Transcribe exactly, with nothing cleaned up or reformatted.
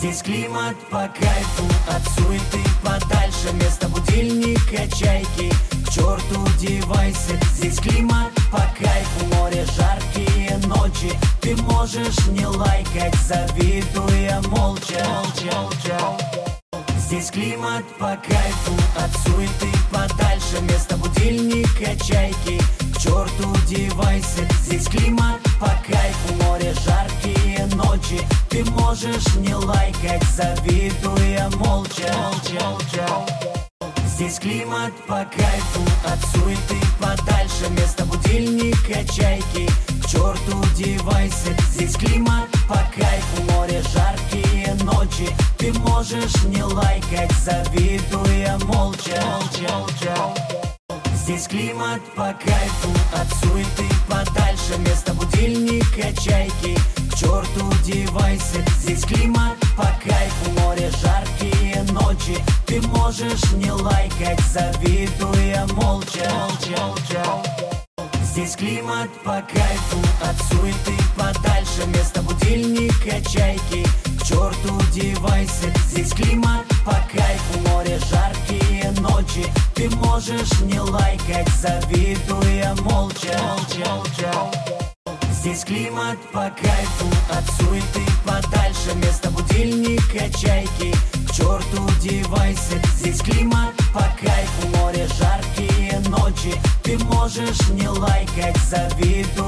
Здесь климат по кайфу, от суеты подальше. Вместо будильника чайки, к черту девайсы. Здесь климат по кайфу, море, жаркие ночи. Ты можешь не лайкать, завидуя молча, молча, молча. Здесь климат по кайфу, от суеты подальше. Вместо будильника чайки, к черту девайсы. Здесь климат по кайфу, море, жаркие ночи. Ты можешь не лайкать, завидуя молча, молча, молча. Здесь климат по кайфу, от суеты подальше. Вместо будильника чайки, к черту девайсы. Здесь климат по кайфу, море, жаркие ночи. Ты можешь не лайкать, завидуя молча, молча, молча. Здесь климат по кайфу, от суеты подальше. Вместо будильника чайки, к черту девайсы. Здесь климат по кайфу, море, жаркие ночи. Ты можешь не лайкать, завидуя молча, молча, молча. Здесь климат по кайфу, от суеты подальше. Вместо будильника чайки, к черту девайсы. Здесь климат по кайфу, море, жаркие ночи. Ты можешь не лайкать, завидуя молча, молча, молча. Здесь климат по кайфу, от суеты подальше. Вместо будильника чайки, к черту девайсы. Здесь климат по кайфу, море, жаркие ночи. Ты можешь не лайкать, завидуя